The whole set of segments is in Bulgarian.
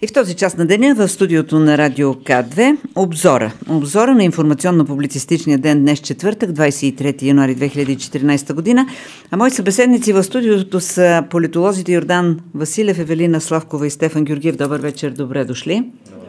И в този час на деня в студиото на Радио К2 обзора на информационно-публицистичния ден днес четвъртък, 23 януари 2014 година. А мои събеседници в студиото са политолозите Йордан Василев, Евелина Славкова и Стефан Георгиев. Добър вечер, добре дошли.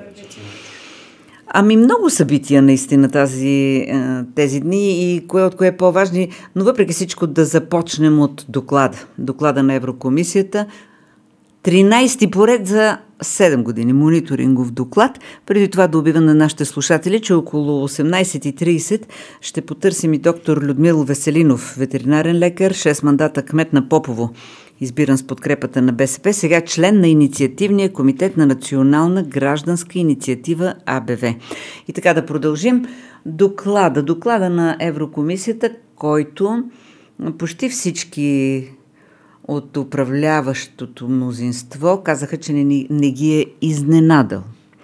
Много събития наистина тези дни и кое от кое е по-важни, но въпреки всичко да започнем от доклада на Еврокомисията. 13-ти поред за 7 години мониторингов доклад. Преди това да обявя на нашите слушатели, че около 18:30 ще потърсим и доктор Людмил Веселинов, ветеринарен лекар, 6 мандата кмет на Попово, избиран с подкрепата на БСП, сега член на инициативния комитет на Национална гражданска инициатива АБВ. И така да продължим. Доклада на Еврокомисията, който почти всички от управляващото мнозинство казаха, че не ги е изненадал.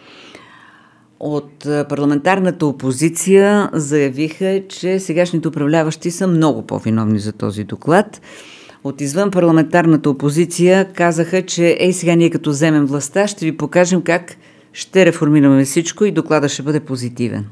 От парламентарната опозиция заявиха, че сегашните управляващи са много по-виновни за този доклад. От извън парламентарната опозиция казаха, че сега ние като вземем властта, ще ви покажем как ще реформираме всичко и докладът ще бъде позитивен.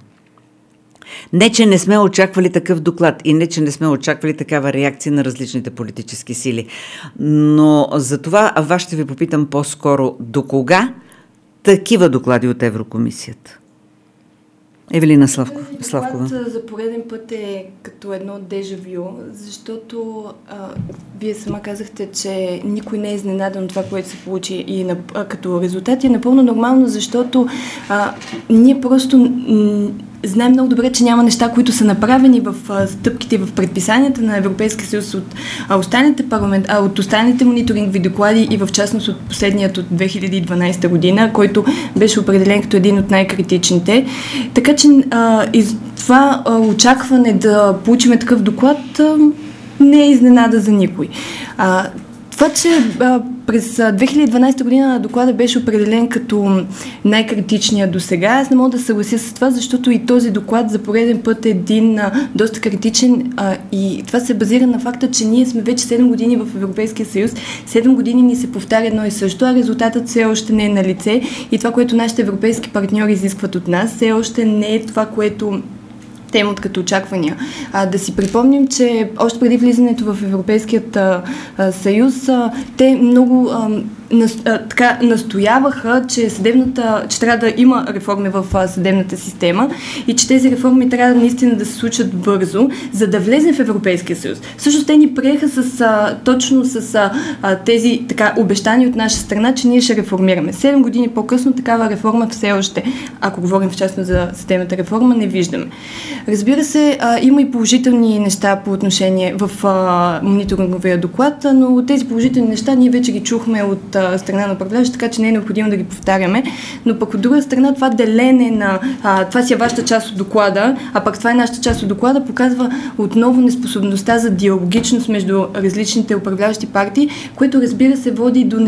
Не, че не сме очаквали такъв доклад и не, че не сме очаквали такава реакция на различните политически сили. Но за това вас ще ви попитам по-скоро, до кога такива доклади от Еврокомисията? Евелина Славкова. Доклад за пореден път е като едно дежавю, защото вие сама казахте, че никой не е изненадан от това, което се получи и като резултат е напълно нормално, защото ние просто знаем много добре, че няма неща, които са направени в стъпките в предписанията на Европейския съюз от останалите мониторингови доклади и в частност от последният от 2012 година, който беше определен като един от най-критичните. Така че това очакване да получим такъв доклад не е изненада за никой. Това, че през 2012 година доклада беше определен като най-критичния до сега, аз не мога да съглася с това, защото и този доклад за пореден път е един доста критичен и това се базира на факта, че ние сме вече 7 години в Европейския съюз, 7 години ни се повтаря едно и също, а резултатът все още не е на лице и това, което нашите европейски партньори изискват от нас, все още не е това, което те имат като очаквания. Да си припомним, че още преди влизането в Европейският съюз, те много настояваха, че трябва да има реформи в съдебната система и че тези реформи трябва наистина да се случат бързо, за да влезем в Европейския съюз. Също те ни приеха точно с тези обещания от наша страна, че ние ще реформираме. 7 години по-късно такава реформа все още, ако говорим в частност за съдебната реформа, не виждаме. Разбира се, има и положителни неща по отношение в мониторинговия доклад, но тези положителни неща ние вече ги чухме от страна на управляващи, така че не е необходимо да ги повтаряме. Но пък от друга страна това делене на това си е вашата част от доклада, а пък това е нашата част от доклада, показва отново неспособността за диалогичност между различните управляващи партии, което разбира се води до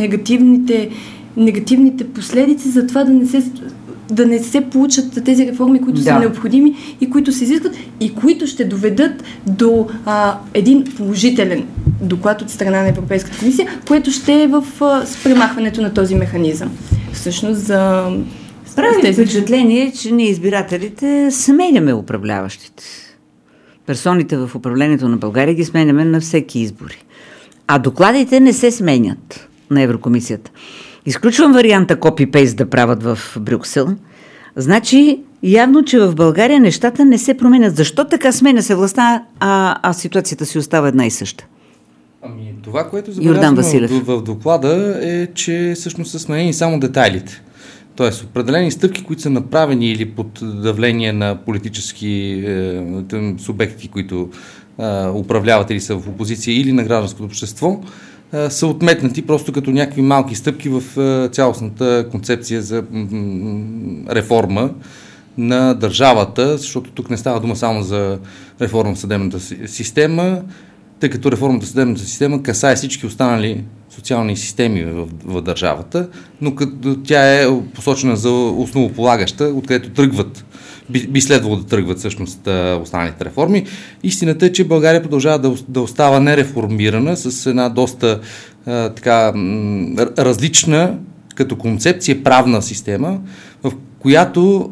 негативните последици за това да не се получат тези реформи, които са необходими и които се изискват и които ще доведат до един положителен доклад от страна на Европейската комисия, което ще е в премахването на този механизъм. Всъщност прави впечатление, че ние избирателите сменяме управляващите. Персоните в управлението на България ги сменяме на всеки избори. А докладите не се сменят на Еврокомисията. Изключвам варианта копи-пейст да правят в Брюксел. Значи, явно, че в България нещата не се променят. Защо така сменя се властта, а ситуацията си остава една и съща? Това, което забелязваме в доклада е, че всъщност са сменени само детайлите. Тоест, определени стъпки, които са направени или под давление на политически субекти, които управляват или са в опозиция, или на гражданското общество, са отметнати просто като някакви малки стъпки в цялостната концепция за реформа на държавата, защото тук не става дума само за реформа в съдебната система, тъй като реформата в съдебната система касае всички останали социални системи в държавата, но като тя е посочена за основополагаща, откъдето тръгват, би следвало да тръгват всъщност останалите реформи. Истината е, че България продължава да остава нереформирана с една доста различна като концепция правна система, в която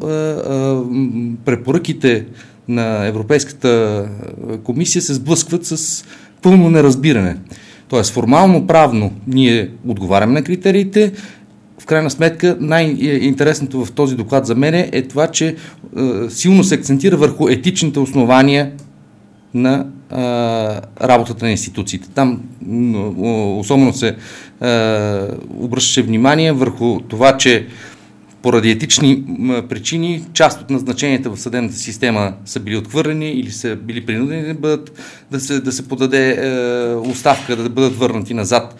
препоръките на Европейската комисия се сблъскват с пълно неразбиране. Тоест, формално-правно ние отговаряме на критериите. В крайна сметка, най-интересното в този доклад за мен е това, че силно се акцентира върху етичните основания на работата на институциите. Там особено се обръщаше внимание върху това, че поради етични причини част от назначенията в съдебната система са били отхвърлени или са били принудени да се подаде оставка, да бъдат върнати назад,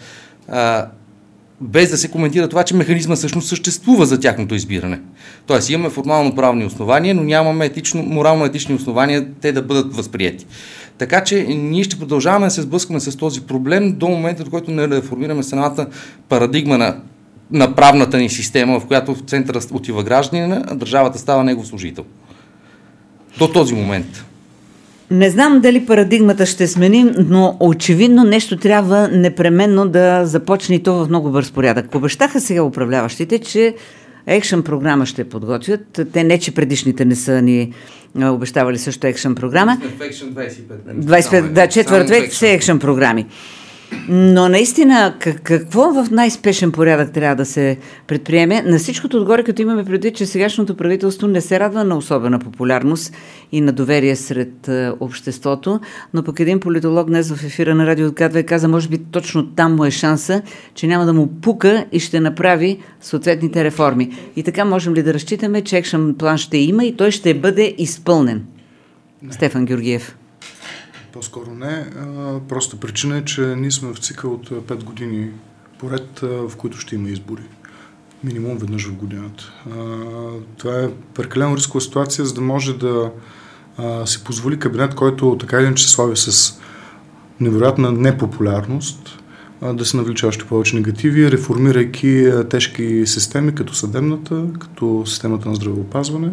без да се коментира това, че механизма всъщност съществува за тяхното избиране. Тоест имаме формално правни основания, но нямаме морално-етични основания те да бъдат възприети. Така че ние ще продължаваме да се сблъскаме с този проблем до момента, до който не реформираме самата парадигма на правната ни система, в която в центъра отива гражданина, а държавата става негов служител. До този момент. Не знам дали парадигмата ще сменим, но очевидно нещо трябва непременно да започне и то в много бърз порядък. Обещаха сега управляващите, че екшън програма ще подготвят. Те не, че предишните не са ни обещавали също екшън програма. В екшън 25. Да, четвърт век все екшън програми. Но наистина, какво в най-спешен порядък трябва да се предприеме? На всичкото отгоре, като имаме предвид, че сегашното правителство не се радва на особена популярност и на доверие сред обществото, но пък един политолог днес в ефира на Радио КТВ каза, може би точно там му е шанса, че няма да му пука и ще направи съответните реформи. И така можем ли да разчитаме, че екшън план ще има и той ще бъде изпълнен? Не. Стефан Георгиев. По-скоро не. Просто причина е, че ние сме в цикъл от 5 години поред, в които ще има избори. Минимум веднъж в годината. Това е прекалено рискова ситуация, за да може да се позволи кабинет, който така или иначе се слави с невероятна непопулярност, да се навлича още повече негативи, реформирайки тежки системи, като съдебната, като системата на здравеопазване.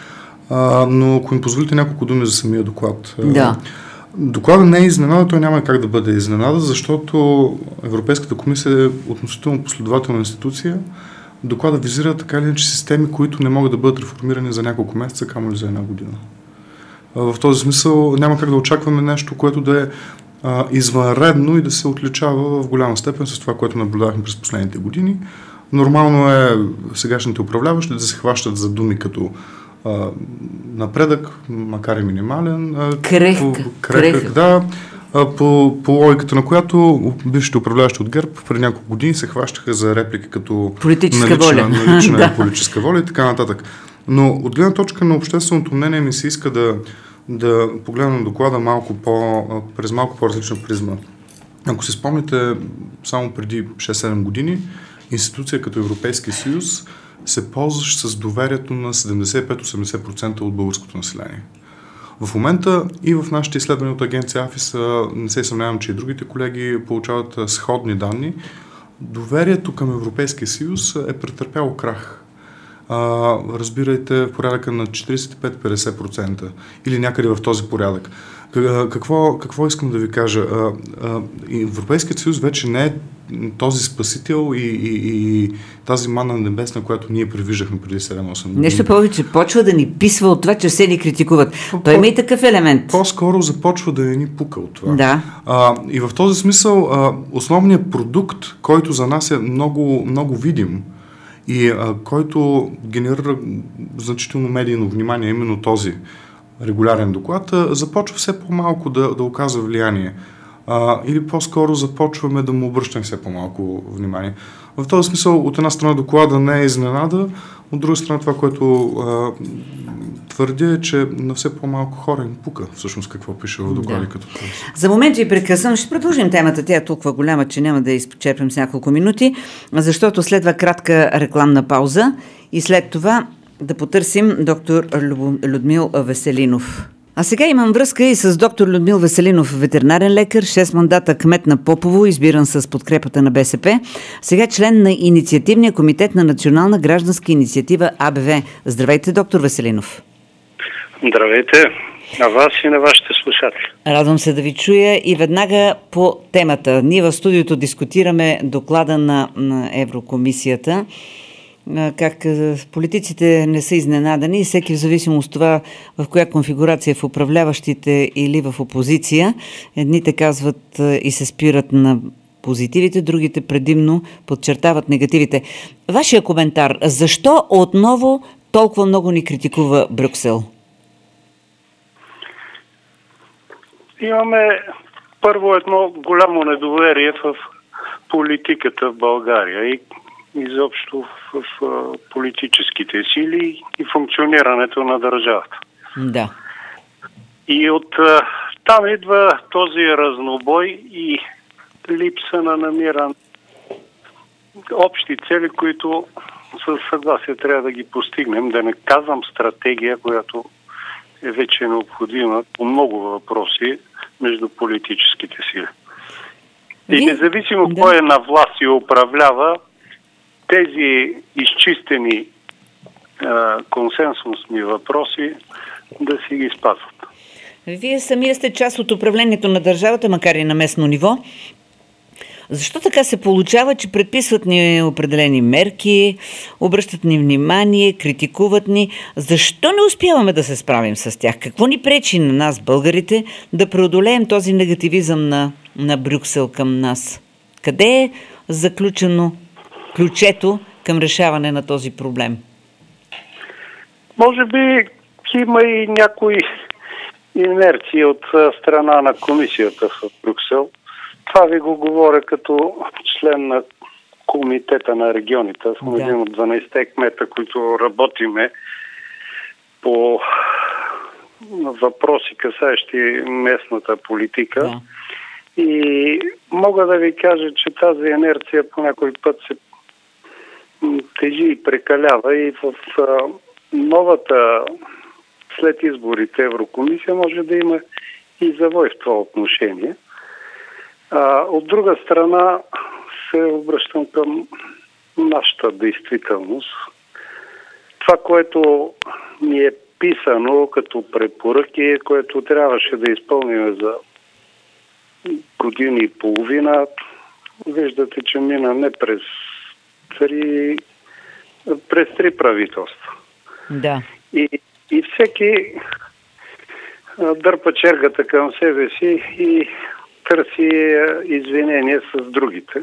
Но ако ми позволите няколко думи за самия доклад. Да. Докладът не е изненада, той няма как да бъде изненада, защото Европейската комисия е относително последователна институция. Докладът визира така или иначе системи, които не могат да бъдат реформирани за няколко месеца, камо ли за една година. В този смисъл няма как да очакваме нещо, което да е извънредно и да се отличава в голяма степен с това, което наблюдавахме през последните години. Нормално е сегашните управляващи да се хващат за думи като напредък, макар и минимален. Крехък. Да. По логиката, на която бившите управляващи от ГЕРБ преди няколко години се хващаха за реплики като налична политическа воля и така нататък. Но от гледна точка на общественото мнение ми се иска да погледнем доклада през малко по-различна призма. Ако се спомните, само преди 6-7 години институция като Европейския съюз се ползваш с доверието на 75-80% от българското население. В момента и в нашите изследвания от агенция АФИС, не се съмнявам, че и другите колеги получават сходни данни, доверието към Европейския съюз е претърпяло крах. Разбирайте, в порядъка на 45-50% или някъде в този порядък. Какво искам да ви кажа? Европейският съюз вече не е този спасител и тази манна небесна, която ние превиждахме преди 7-8 години. Нещо повече, почва да ни писва от това, че все ни критикуват. Той има и такъв елемент. По-скоро започва да ни пука от това. Да. И в този смисъл основният продукт, който за нас е много, много видим и който генерира значително медийно внимание, именно този регулярен доклад, започва все по-малко да оказва влияние. Или по-скоро започваме да му обръщаме все по-малко внимание. В този смисъл, от една страна доклада не е изненада, от друга страна това, което твърдя е, че на все по-малко хора им пука всъщност какво пише в доклади като това. За момент ви прекъсвам. Ще продължим темата. Тя е толкова голяма, че няма да изчерпим с няколко минути, защото следва кратка рекламна пауза и след това да потърсим доктор Людмил Веселинов. А сега имам връзка и с доктор Людмил Веселинов, ветеринарен лекар, 6 мандата кмет на Попово, избиран с подкрепата на БСП. Сега член на инициативния комитет на Национална гражданска инициатива АБВ. Здравейте, доктор Веселинов. Здравейте. На вас и на вашите слушатели. Радвам се да ви чуя и веднага по темата. Ние в студиото дискутираме доклада на Еврокомисията. Как политиците не са изненадани и всеки в зависимост от това в коя конфигурация в управляващите или в опозиция. Едните казват и се спират на позитивите, другите предимно подчертават негативите. Вашия коментар. Защо отново толкова много ни критикува Брюксел? Имаме първо едно голямо недоверие в политиката в България и изобщо в политическите сили и функционирането на държавата. Да. И от там идва този разнобой и липса на намиране общи цели, които със съгласие трябва да ги постигнем. Да не казвам стратегия, която е вече необходима по много въпроси между политическите сили. И независимо кой е на власт и управлява, тези изчистени консенсусни въпроси да си ги спазват. Вие самия сте част от управлението на държавата, макар и на местно ниво. Защо така се получава, че предписват ни определени мерки, обръщат ни внимание, критикуват ни? Защо не успяваме да се справим с тях? Какво ни пречи на нас, българите, да преодолеем този негативизъм на Брюксел към нас? Къде е заключено ключето към решаване на този проблем? Може би има и някои инерции от страна на комисията в Брюксел. Това ви го говоря като член на Комитета на регионите. Аз съм един от 12-те кмета, които работиме по въпроси, касаещи местната политика. Да. И мога да ви кажа, че тази инерция по някой път се тежи и прекалява и в новата след изборите Еврокомисия може да има и завой в това отношение. От друга страна се обръщам към нашата действителност. Това, което ни е писано като препоръки, което трябваше да изпълним за години и половина, виждате, че мина не през три правителства. Да. И всеки дърпа чергата към себе си и търси извинение с другите.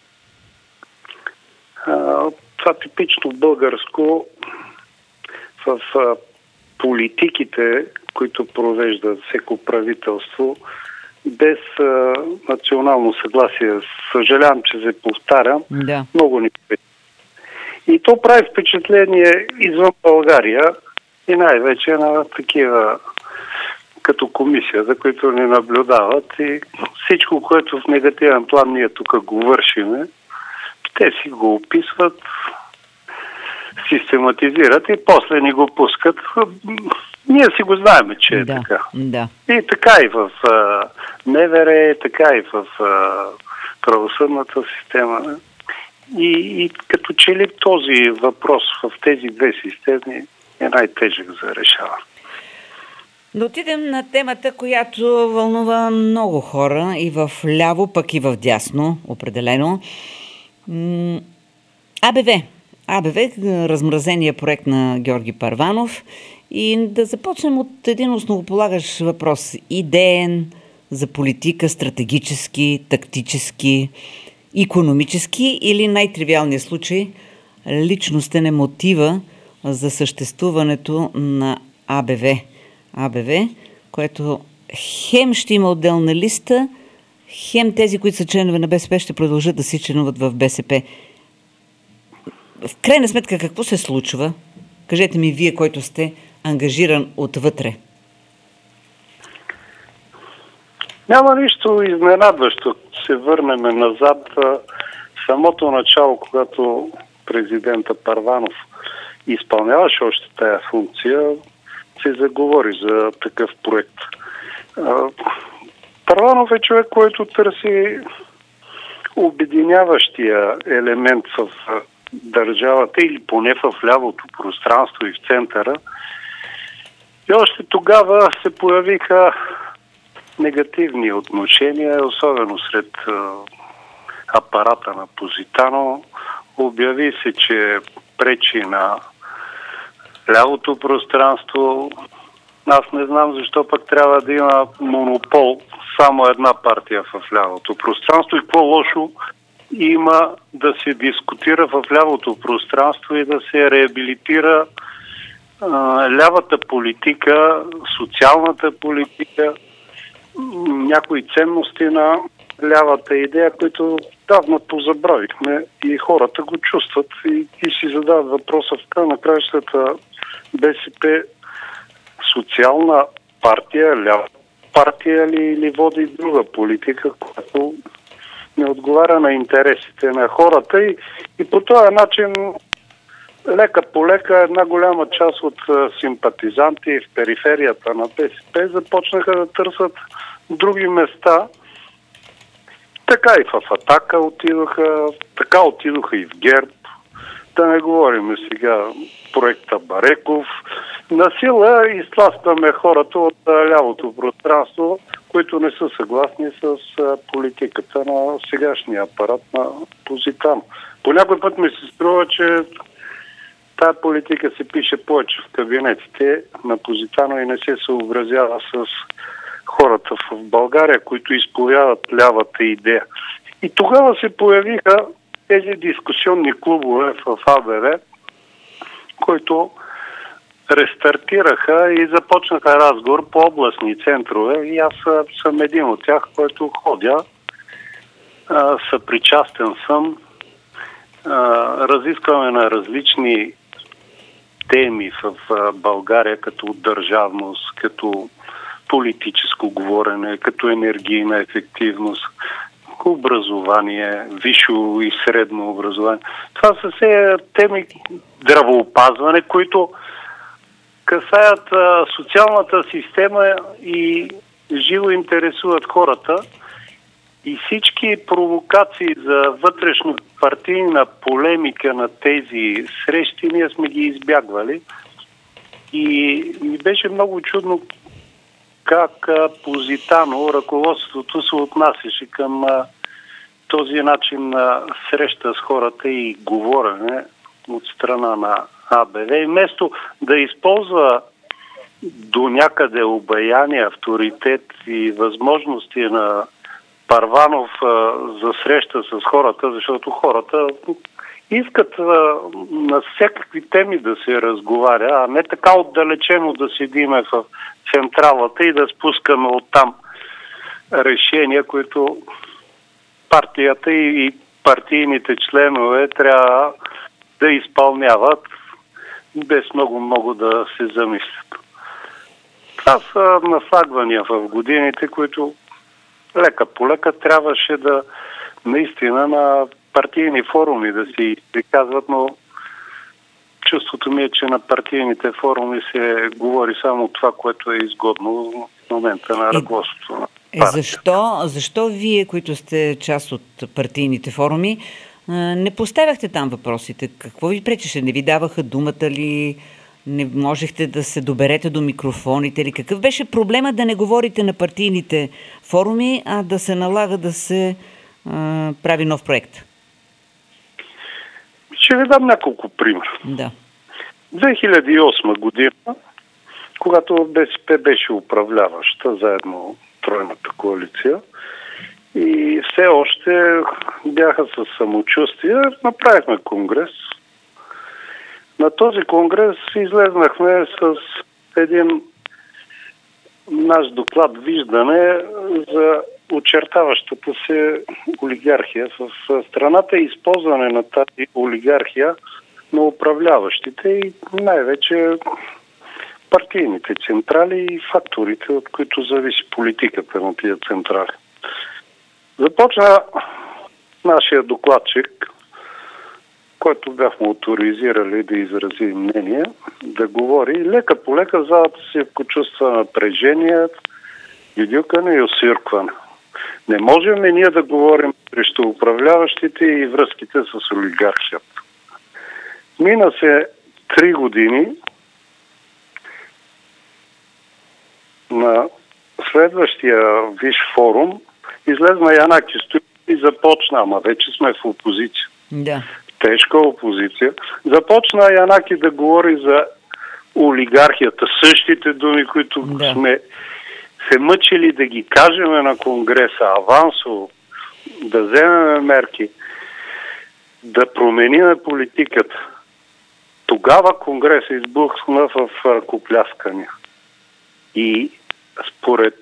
Това типично българско в политиките, които провежда всеко правителство, без национално съгласие. Съжалявам, че се повтарям. Да. Много ни пречи. И то прави впечатление извън България и най-вече на такива като комисия, за които ни наблюдават и всичко, което в негативен план ние тук го вършиме, те си го описват, систематизират и после ни го пускат. Ние си го знаем, че е така. Да. И така и в МВР, така и в правосъдната система. И като че ли този въпрос в тези две системи е най-тежък за решаване. Да отидем на темата, която вълнува много хора и в ляво, пък и в дясно, определено. АБВ, размразения проект на Георги Първанов. И да започнем от един основополагащ въпрос. Идеен за политика, стратегически, тактически, икономически или най-тривиалният случай личностен е мотива за съществуването на АБВ, което хем ще има отделна листа, хем тези, които са членове на БСП, ще продължат да си членуват в БСП. В крайна сметка, какво се случва? Кажете ми вие, който сте ангажиран отвътре. Няма нищо изненадващо. Се върнем назад. В самото начало, когато президента Първанов изпълняваше още тая функция, се заговори за такъв проект. Първанов е човек, който търси обединяващия елемент в държавата или поне в лявото пространство и в центъра. И още тогава се появиха негативни отношения, особено сред апарата на Позитано. Обяви се, че пречи на лявото пространство. Аз не знам защо пък трябва да има монопол само една партия в лявото пространство и какво лошо има да се дискутира в лявото пространство и да се реабилитира лявата политика, социалната политика, някои ценности на лявата идея, които давно позабравихме и хората го чувстват и си задават въпроса в края на краищата БСП социална партия, лява партия ли или води друга политика, която не отговаря на интересите на хората и по този начин лека по лека една голяма част от симпатизанти в периферията на БСП започнаха да търсят други места. Така и в Атака отидоха, така отидоха и в ГЕРБ. Да не говорим сега проекта Бареков. Насила изтласкваме хората от лявото пространство, които не са съгласни с политиката на сегашния апарат на Позитано. По някой път ми се струва, че тая политика се пише повече в кабинетите на Позитано и не се съобразява с хората в България, които изповядат лявата идея. И тогава се появиха тези дискусионни клубове в АБВ, които рестартираха и започнаха разговор по областни центрове. И аз съм един от тях, който ходя. Съпричастен съм. Разискваме на различни теми в България, като държавност, като политическо говорене, като енергийна ефективност, образование, висше и средно образование. Това са все теми здравоопазване, които касаят социалната система и живо интересуват хората. И всички провокации за вътрешно партийна полемика на тези срещи ние сме ги избягвали. И ми беше много чудно как Позитано, ръководството се отнасяше към този начин на среща с хората и говорене от страна на АБВ. И вместо да използва до някъде обаяние, авторитет и възможности на Първанов за среща с хората, защото хората искат на всякакви теми да се разговаря, а не така отдалечено да седиме в централата и да спускаме оттам решения, които партията и партийните членове трябва да изпълняват без много да се замислят. Това са наслагвания в годините, които лека по лека трябваше да наистина на партийни форуми да си приказват, но чувството ми е, че на партийните форуми се говори само това, което е изгодно в момента на ръководството на партията. Защо вие, които сте част от партийните форуми, не поставяхте там въпросите? Какво ви пречеше? Не ви даваха думата ли? Не можехте да се доберете до микрофоните ли? Какъв беше проблема да не говорите на партийните форуми, а да се налага да се прави нов проект? Ще ви дам няколко примера. Да. 2008 година, когато БСП беше управляваща, заедно тройната коалиция, и все още бяха със самочувствие, направихме конгрес. На този конгрес излезнахме с един наш доклад виждане за очертаващата се олигархия в страната и използване на тази олигархия на управляващите и най-вече партийните централи и факторите, от които зависи политиката на тия централи. Започна нашия докладчик, който бяхме авторизирали да изрази мнение, да говори. Лека по лека залата се почувства напрежение, гидюкане и осиркване. Не можем ние да говорим срещу управляващите и връзките с олигархията. Мина се 3 години на следващия виш форум излезна Янаки Стоилов и започна, ама вече сме в опозиция. Да. Тежка опозиция. Започна Янаки да говори за олигархията. Същите думи, които сме се мъчили да ги кажем на Конгреса, авансово, да вземем мерки, да промениме политиката. Тогава Конгреса избухна в ръкопляскания. И според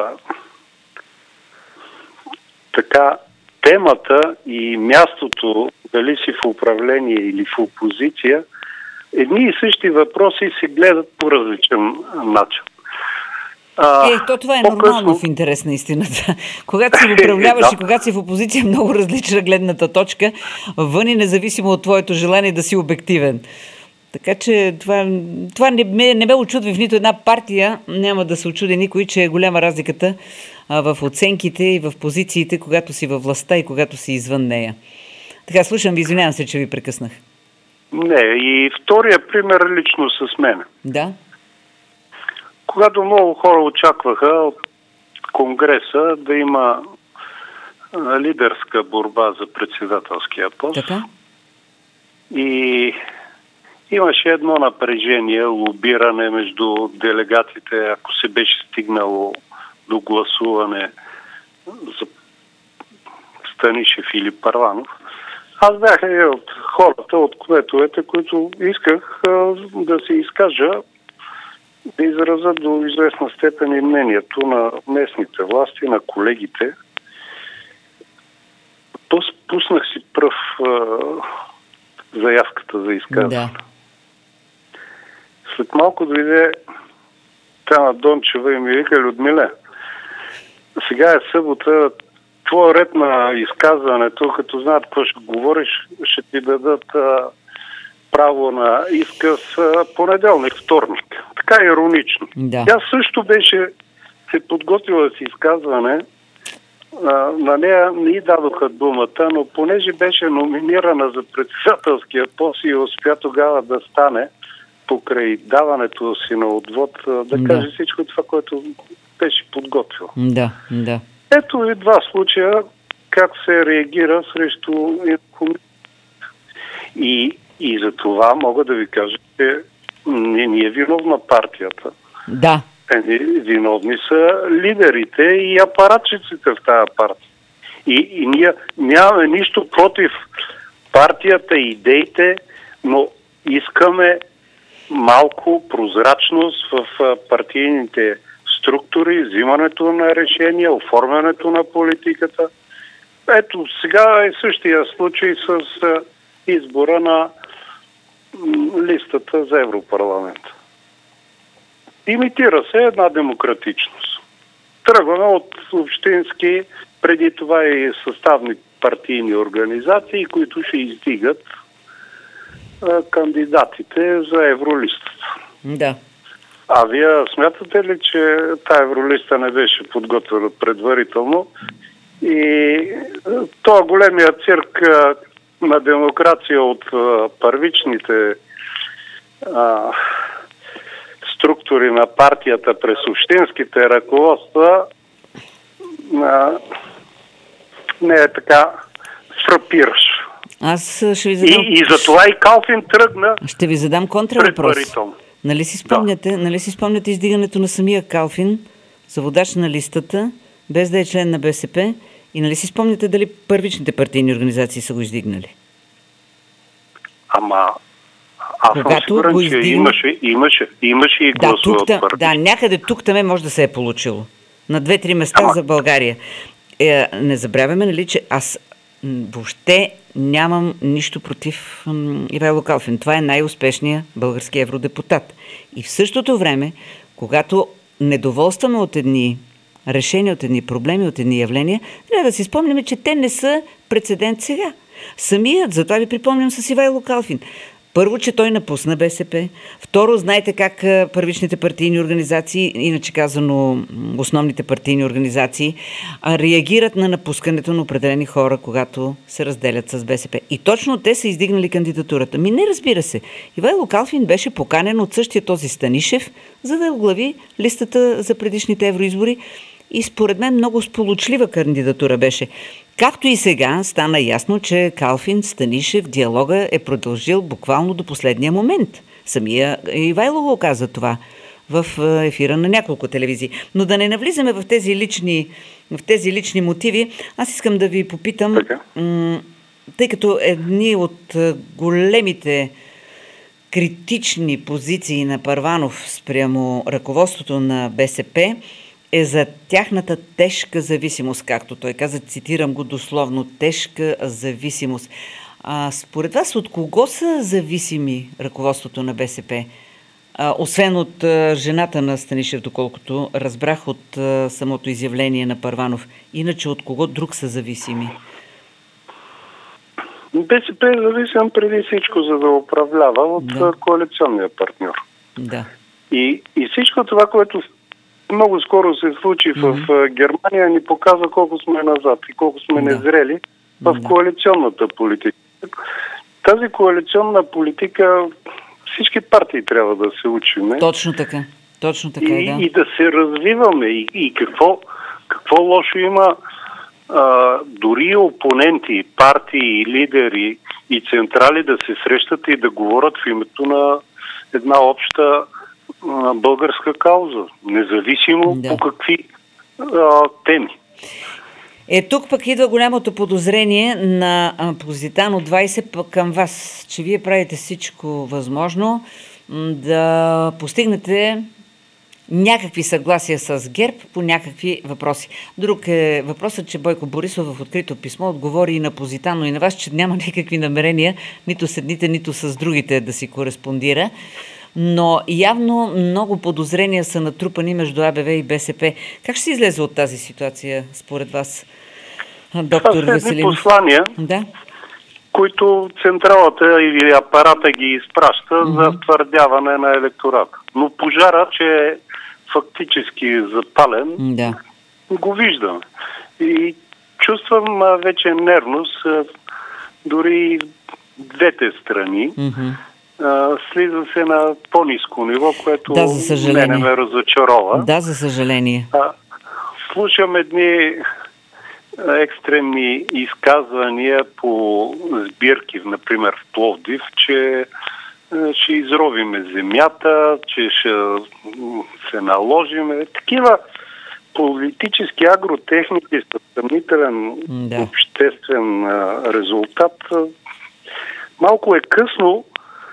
така темата и мястото, дали си в управление или в опозиция, едни и същи въпроси се гледат по различен начин. То това е нормално в интерес на истината. Когато си управляваш и когато си в опозиция, е много различна гледната точка, вън и независимо от твоето желание да си обективен. Така че това не ме очудва в нито една партия, няма да се очуди никой, че е голяма разликата в оценките и в позициите, когато си във властта и когато си извън нея. Така, слушам ви, извинявам се, че ви прекъснах. Не, и втория пример лично с мен. Да. Когато много хора очакваха от Конгреса да има лидерска борба за председателския пост. Така? И имаше едно напрежение, лобиране между делегатите, ако се беше стигнало до гласуване за Станишев или Първанов. Аз бях един от хората, от кметовете, които исках да се изкажа, да изразят до известна степен и мнението на местните власти, на колегите. Пуснах си пръв заявката за изказване. Да. След малко дойде Тана Дончева и ми вика: Людмиле, сега е събота, твой ред на изказването, като знаят какво ще говориш, ще ти дадат право на изказ понеделник, вторник. Така иронично. Да. Тя също беше се подготвила с изказване. На нея не й дадоха думата, но понеже беше номинирана за председателския пост и успя тогава да стане покрай даването си на отвод, да каже всичко това, което беше подготвил. Да. Ето и два случая как се реагира срещу и за това мога да ви кажа, че не е виновна партията. Да. Виновни са лидерите и апаратчиците в тази партия. И ние нямаме нищо против партията, идеите, но искаме малко прозрачност в партийните структури, взимането на решения, оформянето на политиката. Ето, сега е същия случай с избора на листата за Европарламент. Имитира се една демократичност. Тръгваме от общински, преди това и съставни партийни организации, които ще издигат кандидатите за евролистата. Да. А вие смятате ли, че тая евролиста не беше подготвена предварително и това големия цирк на демокрация от първичните структури на партията през общинските ръководства не е така фрапиращ. Аз ще ви задам... И затова и Калфин тръгна. Ще ви задам контравъпрос. Нали си спомняте издигането на самия Калфин за водач на листата, без да е член на БСП? И нали си спомняте дали първичните партийни организации са го издигнали? Ама аз съм сигурен, че имаше и гласове от първи. Да, някъде тук-таме може да се е получило. На 2-3 места за България. Не забравяме, нали, че аз въобще нямам нищо против Ивайло Калфин. Това е най-успешният български евродепутат. И в същото време, когато недоволстваме от едни решения, от едни проблеми, от едни явления, трябва да си спомняме, че те не са прецедент сега. Самият, затова ви припомням с Ивайло Калфин. Първо, че той напусна БСП. Второ, знаете как първичните партийни организации, иначе казано основните партийни организации, реагират на напускането на определени хора, когато се разделят с БСП. И точно те са издигнали кандидатурата. Не, разбира се. Ивайло Калфин беше поканен от същия този Станишев, за да оглави листата за предишните евроизбори. И според мен много сполучлива кандидатура беше. Както и сега стана ясно, че Калфин, Станишев, диалога е продължил буквално до последния момент. Самия Ивайло го каза това в ефира на няколко телевизии. Но да не навлизаме в тези лични мотиви, аз искам да ви попитам, тъй като едни от големите критични позиции на Първанов спрямо ръководството на БСП е за тяхната тежка зависимост, както той каза, цитирам го дословно, тежка зависимост. Според вас от кого са зависими ръководството на БСП? Освен от жената на Станишев, доколкото разбрах от самото изявление на Първанов. Иначе от кого друг са зависими? БСП е зависим преди всичко, за да управлява от коалиционния партньор. Да. И всичко това, което много скоро се случи в Германия, ни показва колко сме назад и колко сме незрели в коалиционната политика. Тази коалиционна политика всички партии трябва да се учиме. Точно така. Точно така, и да се развиваме. И какво лошо има дори опоненти, партии, лидери и централи да се срещат и да говорят в името на една обща българска кауза, независимо по какви теми. Тук пък идва голямото подозрение на Позитано 20 към вас, че вие правите всичко възможно да постигнете някакви съгласия с ГЕРБ по някакви въпроси. Друг е въпросът, че Бойко Борисов в открито писмо отговори и на Позитано, и на вас, че няма никакви намерения нито с едните, нито с другите да си кореспондира. Но явно много подозрения са натрупани между АБВ и БСП. Как ще се излезе от тази ситуация, според вас, доктор Веселинов? Послания, които централата или апарата ги изпраща за твърдяване на електората. Но пожара, че е фактически запален, го виждаме. И чувствам вече нервност дори двете страни. Слиза се на по-ниско ниво, което мене ме разочарова. Да, за съжаление. Слушам едни екстремни изказвания по сбирки, например в Пловдив, че ще изровиме земята, че ще се наложиме. Такива политически агротехники с съмнителен обществен резултат. Малко е късно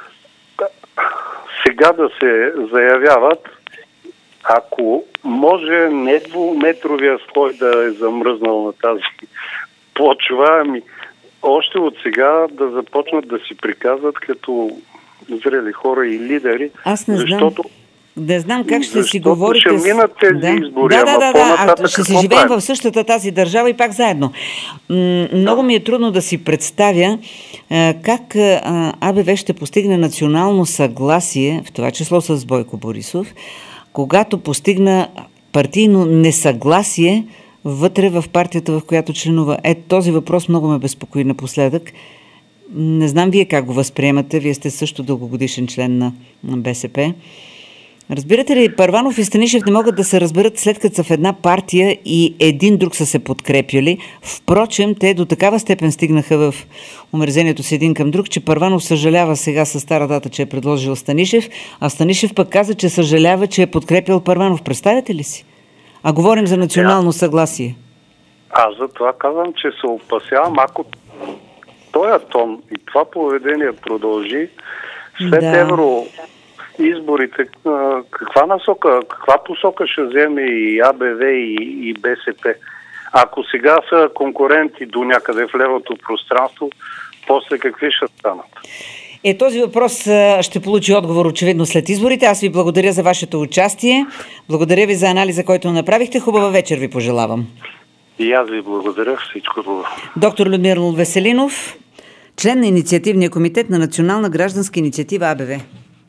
сега да се заявяват, ако може не двуметровия слой да е замръзнал на тази почва, още от сега да започнат да си приказват като зрели хора и лидери. Аз не знам. Не знам как ще си говорите. Ще минат тези избори, ще си живеем в същата тази държава и пак заедно. Много ми е трудно да си представя как АБВ ще постигне национално съгласие, в това число с Бойко Борисов, когато постигна партийно несъгласие вътре в партията, в която членува. Този въпрос много ме безпокои напоследък. Не знам вие как го възприемате. Вие сте също дългогодишен член на БСП. Разбирате ли, Първанов и Станишев не могат да се разберат, след като са в една партия и един друг са се подкрепяли. Впрочем, те до такава степен стигнаха в омерзението си един към друг, че Първанов съжалява сега със стара дата, че е предложил Станишев, а Станишев пък каза, че съжалява, че е подкрепил Първанов. Представяте ли си? А говорим за национално съгласие. Аз за това казвам, че се опасявам, ако този тон и това поведение продължи след изборите, каква посока ще вземе и АБВ и БСП? Ако сега са конкуренти до някъде в левото пространство, после какви ще станат? Този въпрос ще получи отговор очевидно след изборите. Аз ви благодаря за вашето участие. Благодаря ви за анализа, който направихте. Хубава вечер ви пожелавам. И аз ви благодаря. Всичко добро. Доктор Людмил Веселинов, член на инициативния комитет на Национална гражданска инициатива АБВ.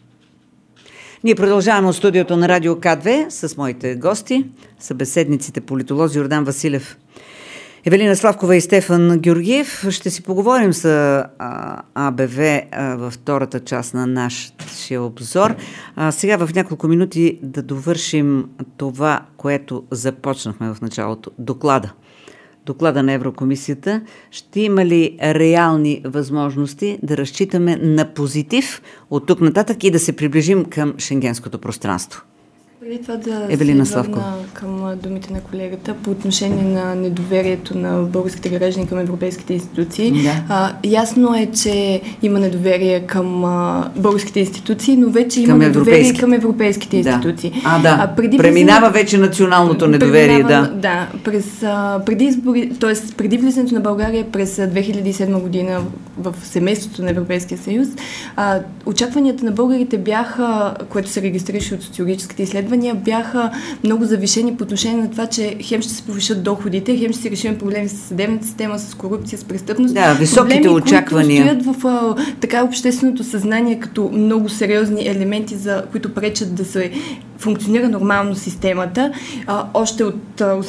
Ние продължаваме от студиото на Радио К2 с моите гости, събеседниците политолози Йордан Василев, Евелина Славкова и Стефан Георгиев. Ще си поговорим с АБВ във втората част на нашия обзор. Сега в няколко минути да довършим това, което започнахме в началото. Доклада на Еврокомисията. Ще има ли реални възможности да разчитаме на позитив от тук нататък и да се приближим към шенгенското пространство? Преди това да се върна към думите на колегата по отношение на недоверието на българските граждани към европейските институции. Да. Ясно е, че има недоверие към българските институции, но вече има недоверие към европейските институции. Преминава вече националното недоверие. Преди избори, т.е. преди влизането на България през 2007 година в семейството на Европейския съюз, очакванията на българите бяха, което се регистрираше от социологическите изследвания, бяха много завишени по отношение на това, че хем ще се повишат доходите, хем ще се решим проблеми с съдебната система, с корупция, с престъпност. Да, високите проблеми, очаквания. Които стоят в така общественото съзнание като много сериозни елементи, които пречат да се функционира нормално системата, още от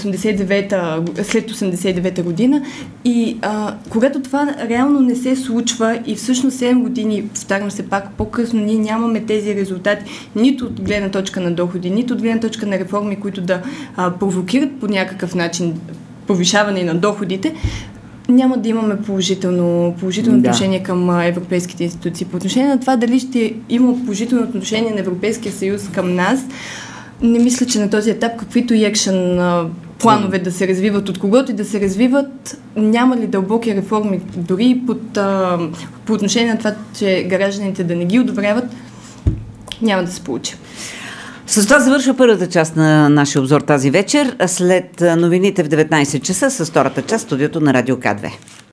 след 89-та година. И когато това реално не се случва и всъщност 7 години, повтарям се пак, по-късно ние нямаме тези резултати, нито от гледна точка на доходи, нито от гледна точка на реформи, които да провокират по някакъв начин повишаване на доходите, няма да имаме положително отношение към европейските институции. По отношение на това дали ще има положително отношение на Европейския съюз към нас, не мисля, че на този етап каквито и екшън планове да се развиват, от когото и да се развиват, няма ли дълбоки реформи, дори по отношение на това, че гражданите да не ги одобряват, няма да се получи. С това завършва първата част на нашия обзор тази вечер. След новините в 19 часа с втората част студиото на Радио К2.